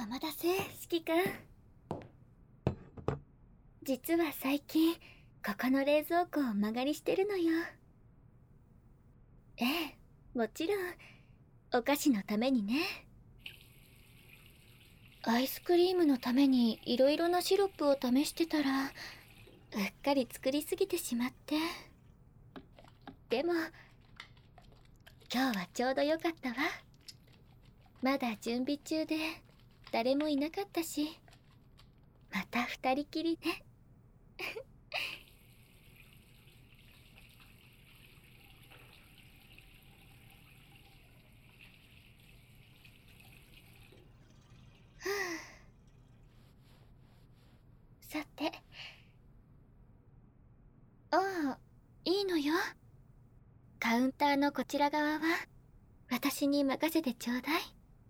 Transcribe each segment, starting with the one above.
お待たせ、指揮官。実は最近、ここの冷蔵庫を間借りしてるのよ。ええ、もちろん、お菓子のためにね。アイスクリームのためにいろいろなシロップを試してたら、うっかり作りすぎてしまって。でも、今日はちょうどよかったわ。まだ準備中で、誰もいなかったし、また二人きりね。さて。ああ、いいのよ。カウンターのこちら側は、私に任せてちょうだい。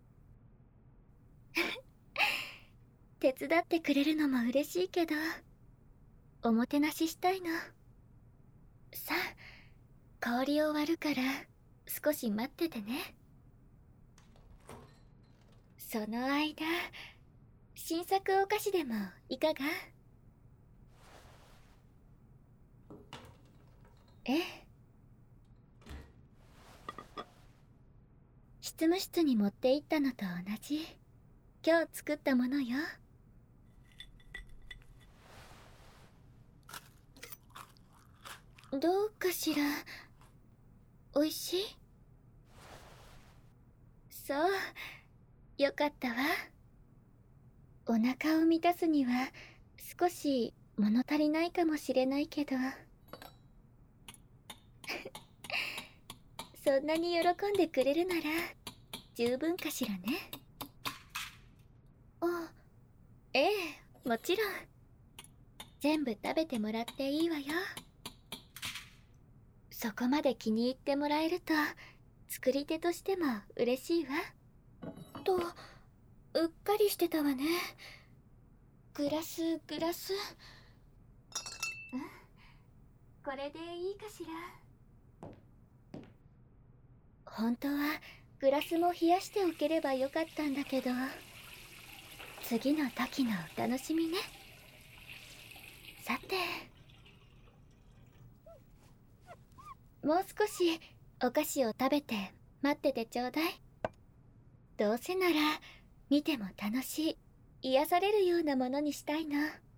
手伝ってくれるのも嬉しいけど、おもてなししたいの。さあ、氷を割るから、少し待っててね。その間、新作お菓子でもいかが？ええ。執務室に持って行ったのと同じ、今日作ったものよ。どうかしら。おいしい？そう、よかったわ。お腹を満たすには少し物足りないかもしれないけどそんなに喜んでくれるなら十分かしらね。あ、ええ、もちろん。全部食べてもらっていいわよ。そこまで気に入ってもらえると作り手としても嬉しいわ。と、うっかりしてたわね。グラス。これでいいかしら。本当はグラスも冷やしておければよかったんだけど、次の時のお楽しみね。さて、もう少しお菓子を食べて待っててちょうだい。どうせなら見ても楽しい、癒されるようなものにしたいな。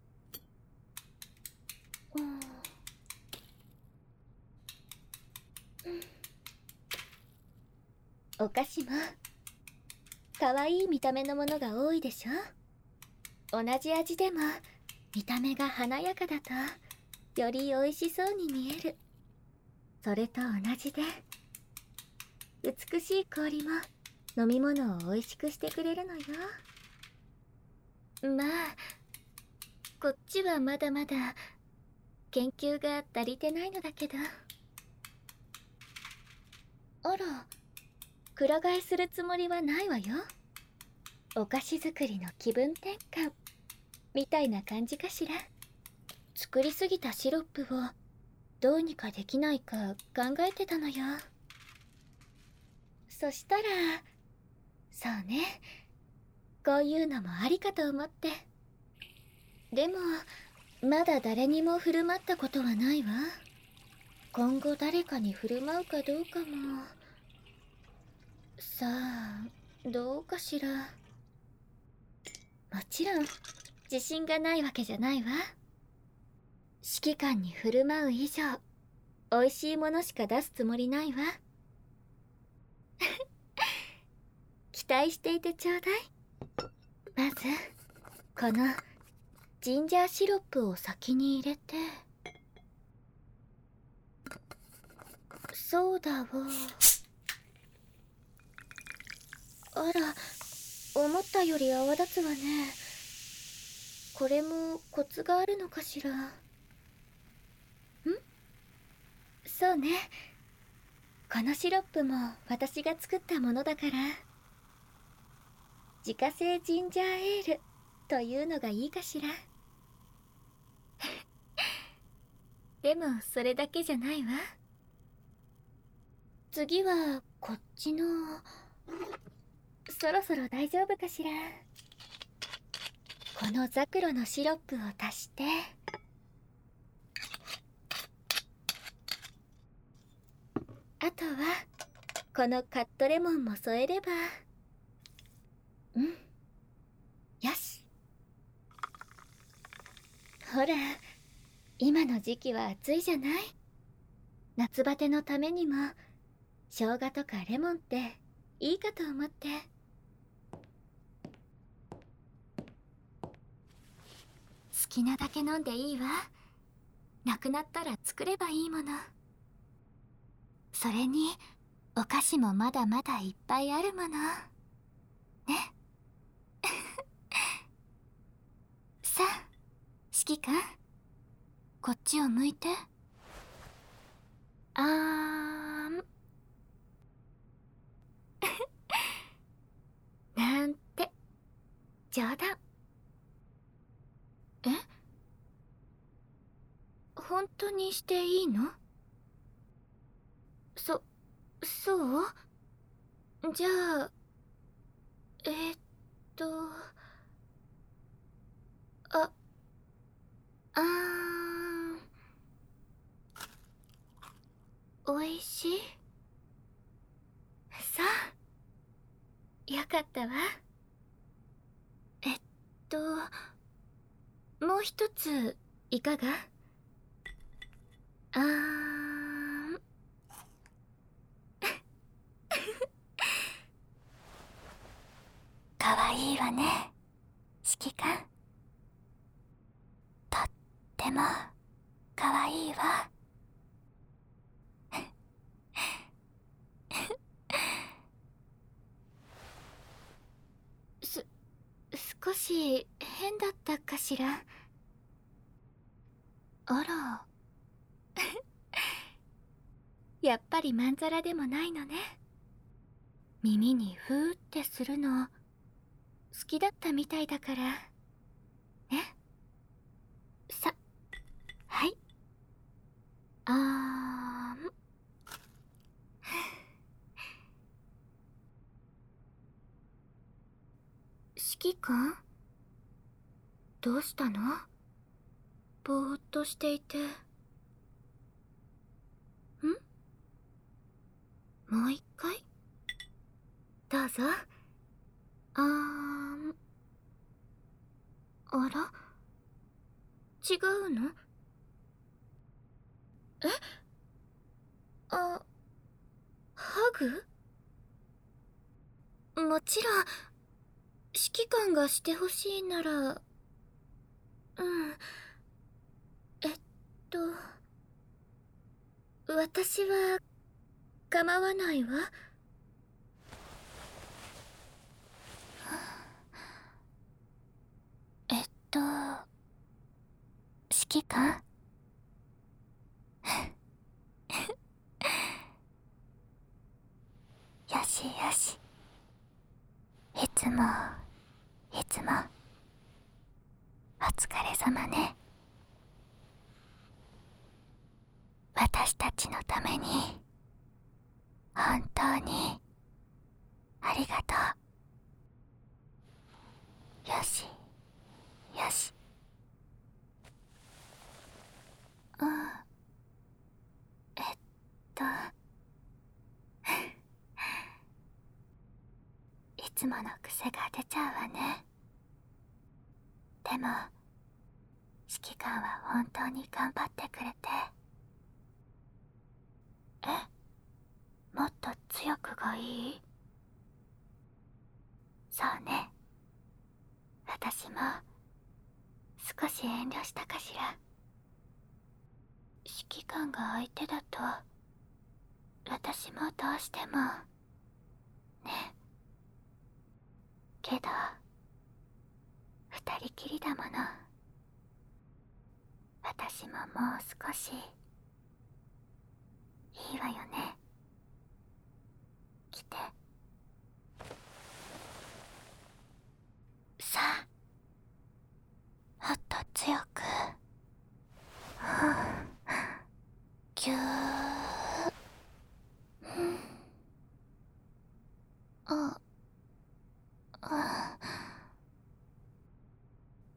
お菓子も可愛い見た目のものが多いでしょ。同じ味でも見た目が華やかだとより美味しそうに見える。それと同じで、美しい氷も飲み物を美味しくしてくれるのよ。まあ、こっちはまだまだ研究が足りてないのだけど。あら、くら替えするつもりはないわよ。お菓子作りの気分転換みたいな感じかしら。作りすぎたシロップをどうにかできないか考えてたのよ。そしたら、そうね、こういうのもありかと思って。でもまだ誰にも振る舞ったことはないわ。今後誰かに振る舞うかどうかも。さあ、どうかしら。もちろん自信がないわけじゃないわ。指揮官に振る舞う以上、美味しいものしか出すつもりないわ。期待していてちょうだい。まずこのジンジャーシロップを先に入れて。そうだわ。あら、思ったより泡立つわね。これもコツがあるのかしら。そうね、このシロップも私が作ったものだから、自家製ジンジャーエールというのがいいかしら。でもそれだけじゃないわ。次はこっちの。そろそろ大丈夫かしら。 このザクロのシロップを足して、あとはこのカットレモンも添えれば、よし。ほら、今の時期は暑いじゃない。夏バテのためにも生姜とかレモンっていいかと思って。好きなだけ飲んでいいわ。なくなったら作ればいいもの。それにお菓子もまだまだいっぱいあるものね。さあ、指揮官、こっちを向いて。あーん。なんて冗談。え、本当にしていいの？そうじゃあ、えーっと、あ、あおいしい？さあ、よかったわ。えっと、もう一つ、いかが？あーん。かわいいわね、指揮官。とってもかわいいわ。少し変だったかしら。あら。やっぱりまんざらでもないのね。耳にふーってするの好きだったみたいだからね。はい。あーん。指揮官、どうしたの？ぼーっとしていて。もう一回どうぞ。あーん。あら、違うの？え、ハグ？もちろん、指揮官がしてほしいなら、えっと、私は構わないわ。指揮官？よしよし。いつもお疲れ様ね。私たちのために本当にありがとう。よしよし。えっといつもの癖が出ちゃうわね。でも指揮官は本当に頑張ってくれて。もっと強くがいい？そうね。私も少し遠慮したかしら。指揮官が相手だと私もどうしてもね。けど二人きりだもの。私ももう少しいいわよね。来て。さあ、もっと強く。ぎゅー。あ、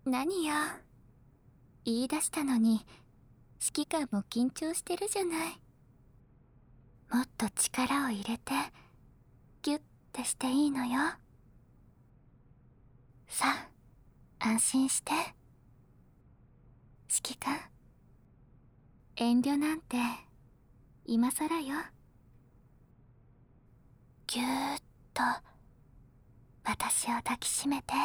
何よ。言い出したのに指揮官も緊張してるじゃない。もっと力を入れてギュッてしていいのよ。さあ、安心して。指揮官、遠慮なんて今さらよ。ぎゅーっと私を抱きしめて、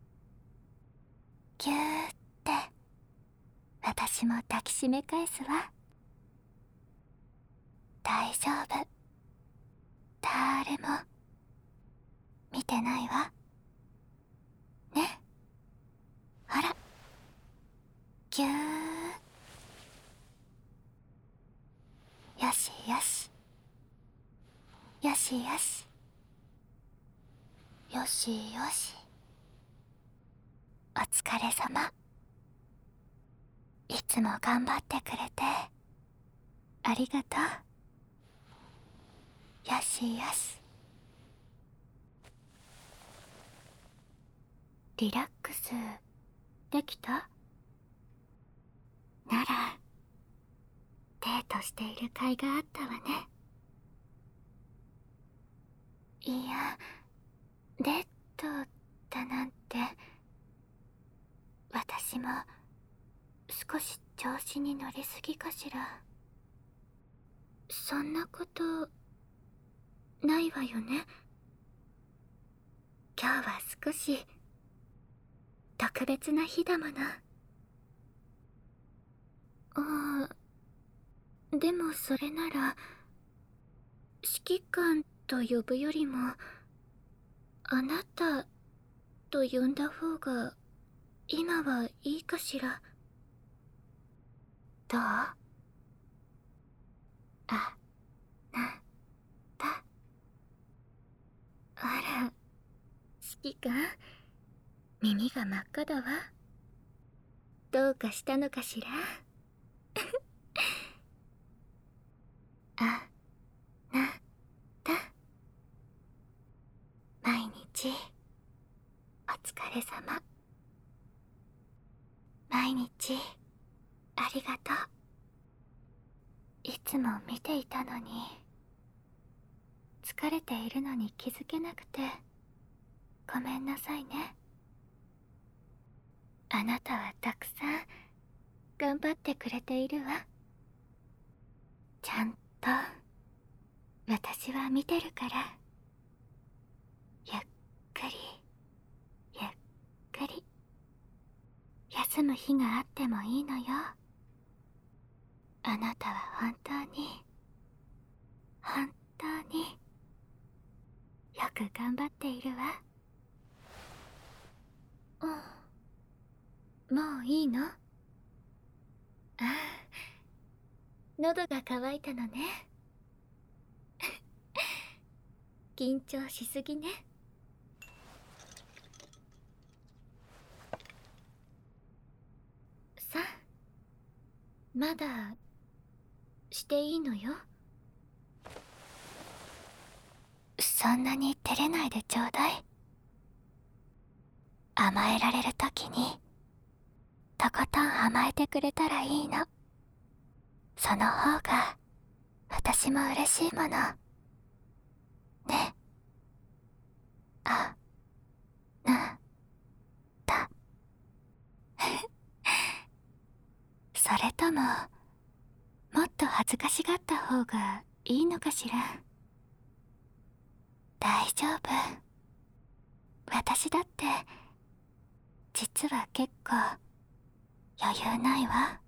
ぎゅーって私も抱きしめ返すわ。大丈夫、誰も見てないわね。ほら、ぎゅー。よしよし、よしよし、よしよし。お疲れ様。いつも頑張ってくれてありがとう。よしよし。リラックスできた？ならデートしている甲斐があったわね。いや、デートだなんて。私も少し調子に乗りすぎかしら。そんなことないわよね。今日は少し特別な日だもの。ああ、でもそれなら指揮官と呼ぶよりもあなたと呼んだ方が今はいいかしら。どう？あなた。あら、指揮官、耳が真っ赤だわ。どうかしたのかしら。あなた。毎日お疲れ様。毎日ありがとう。いつも見ていたのに、疲れているのに気づけなくてごめんなさいね。あなたはたくさん頑張ってくれているわ。ちゃんと私は見てるから。ゆっくりゆっくり休む日があってもいいのよ。あなたは本当に本当によく頑張っているわ。もういいの？ああ、喉が渇いたのね。緊張しすぎね。さあ、まだしていいのよ。そんなに照れないでちょうだい。甘えられるときにとことん甘えてくれたらいいの。その方が私も嬉しいものね。あなた。それとももっと恥ずかしがった方がいいのかしら。大丈夫。私だって実は結構余裕ないわ。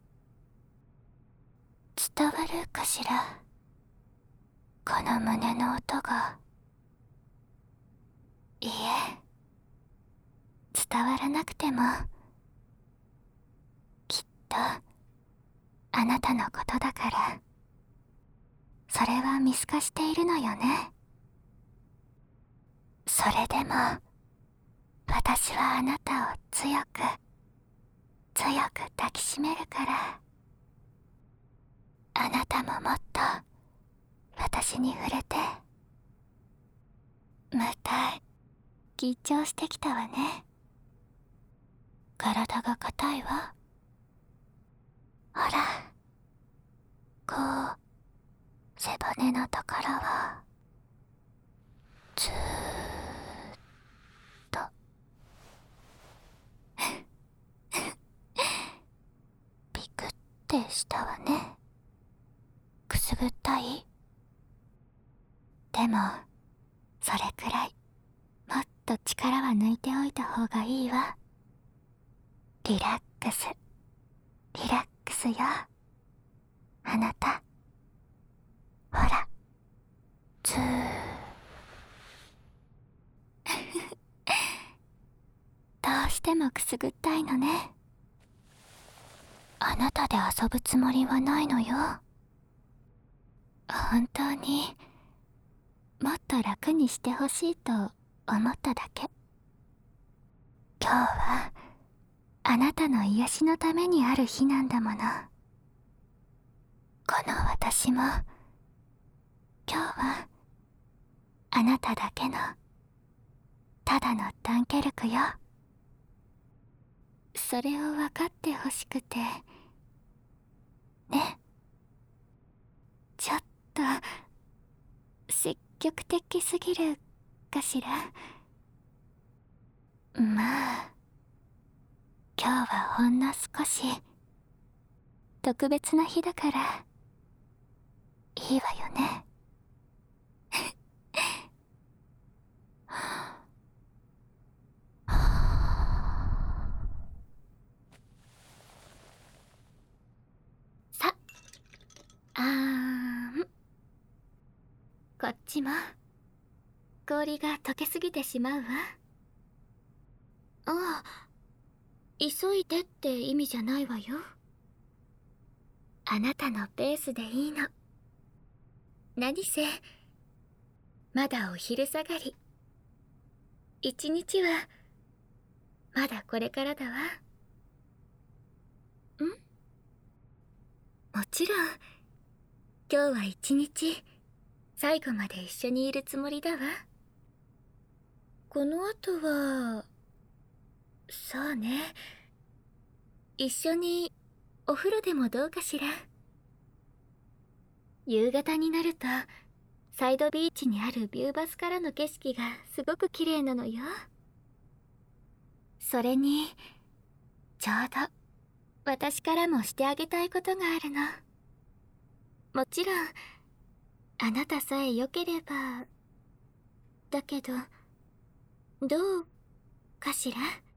伝わるかしら、この胸の音が。いいえ、伝わらなくてもきっとあなたのことだから。それは見透かしているのよね。それでも私はあなたを強く強く抱きしめるから。あなたももっと私に触れて。また緊張してきたわね。 体が硬いわ。ほら、こう背骨のところをずーっとピクってしたわね。くすぐったい？でもそれくらいもっと力は抜いておいた方がいいわ。リラックス、リラックスよ、あなた。ほら、ずーどうしてもくすぐったいのね。あなたで遊ぶつもりはないのよ。本当にもっと楽にしてほしいと思っただけ。今日はあなたの癒しのためにある日なんだもの。この私も今日はあなただけのただのダンケルクよ。それを分かってほしくてね。ちょっと積極的すぎるかしら。まあ今日はほんの少し特別な日だからいいわよね。さ、あーん。こっちも氷が溶けすぎてしまうわ。ああ、急いでって意味じゃないわよ。あなたのペースでいいの。何せまだお昼下がり。一日はまだこれからだわ。もちろん今日は一日最後まで一緒にいるつもりだわ。この後はそうね、一緒にお風呂でもどうかしら。夕方になるとサイドビーチにあるビューバスからの景色がすごく綺麗なのよ。それにちょうど私からもしてあげたいことがあるの。もちろんあなたさえ良ければだけど、どうかしら。